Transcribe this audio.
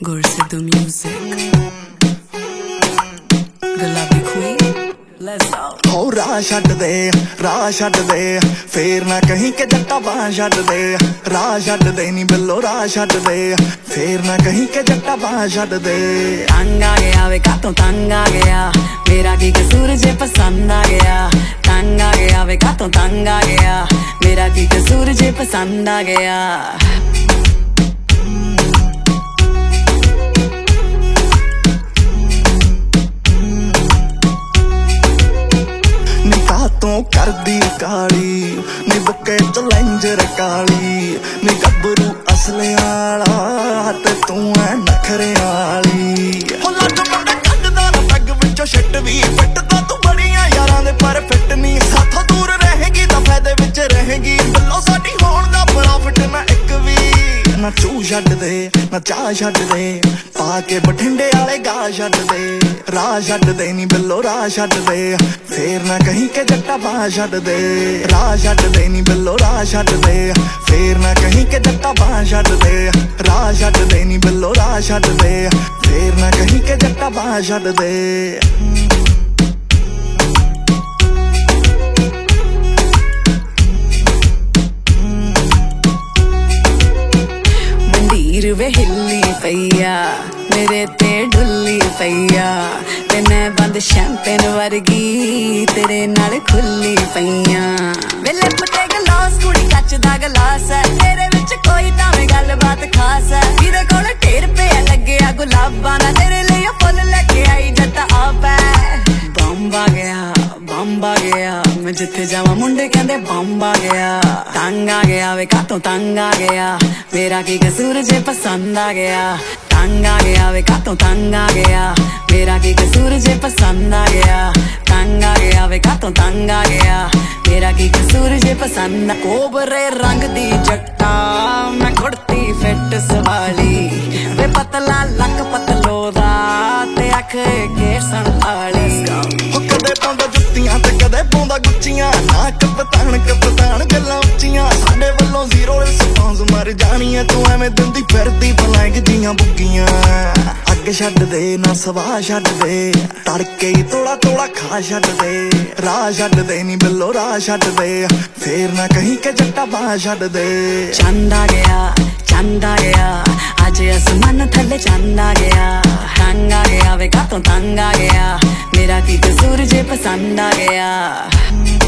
Gorsido music, Gulabi queen, let's go. हो राह छड्ड दे फेर ना कहीं के जट्टा बाह छड्ड दे राह छड्ड दे नी बिल्लो राह छड्ड दे फेर ना कहीं के जट्टा बाह छड्ड दे। तंग आ गया वे कातों तंग आ गया मेरा की कसूर जे पसंद आ गया। तंग आ गया वे कातों तंग आ गया मेरा की कसूर जे पसंद आ गया। तू करदी काली नी बुके चलेंजर काली नी गबरू असले आला ते तू है नखरे आली। हो लग मुंडा कड्डदा ना पैग विचों शिट वी फिट तां तू बड़ियां यारां दे पर फिट नी साथों दूर रहेगी तां फायदे विच रहेगी बिल्लो साडी होण दा प्रॉफिट ना एक वी। ना चू छड्ड दे ना चाह छड्ड दे पाके बठिंडे वाले गा छड्ड दे राह छड्ड दे नी बिल्लो राह छड्ड दे फेर ना कहीं के जट्टा बाह छड्ड दे राह छड्ड दे नी बिल्लो राह छड्ड दे फेर ना कहीं के जट्टा बाह छड्ड दे राह छड्ड दे नी बिल्लो राह छड्ड दे फेर ना कहीं के जट्टा बाह छड्ड दे। वे हिल्ली पईया मेरे ते डुल्ली पईया ते मैं बंद शैंपेन वर्गी तेरे नाल खुल्ली पईया। वे लिप ते गलास कुड़ी कच दा गलास है तेरे विच कोई तावें गलबात खास है जिदे कोल ढेर पे लग्गिया गुलाबां दा तेरे लिए फुल लेके आई जट्टा आप है। बंब आ गया मैं जिथे जावां मुंडे कहंदे बंब आ गया। तंग आ गया वे कातों तंग आ गया मेरा की कसूर जे पसंद आ गया। तंग आ गया वे कातों तंग आ गया मेरा की कसूर जे पसंद आ गया। तंग आ गया वे कातों तंग आ गया मेरा की कसूर जे पसंद। कोबरे रंग दी जट्टा मैं कुड़ती फिट सवाली वे पतला लक पतलो दा ते अख के संभाली। कदे पाउंदा जुत्तियां ते कदे पाउंदा गुच्चियां ना कपतान गल्लां उच्चियां साडे वल्लों जीरो रिस्पांस मर जानी है तू एवें दिंदी फिरदी फ्लैंग जियां बुग्गियां। अग छड्ड दे ना सवाह छड्ड दे तड़के ही तोड़ा तोड़ा खा छड्ड दे राह छड्ड दे नी बिल्लो राह छड्ड दे फेर ना कहीं के जट्टा बाह छड्ड दे। चंद आ गया आज आसमान थल्ले चंद आ गया। तंग आ गया वे कातों तंग आ गया मेरा की कसूर जे पसंद आ गया।